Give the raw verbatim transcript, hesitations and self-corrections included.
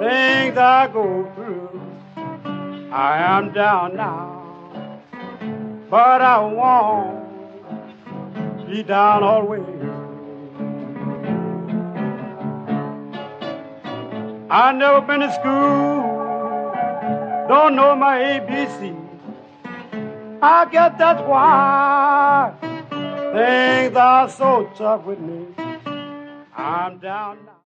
things I go through. I am down now, but I won't be down always. I never been to school, don't know my A B C. I guess that's why things are so tough with me. I'm down now.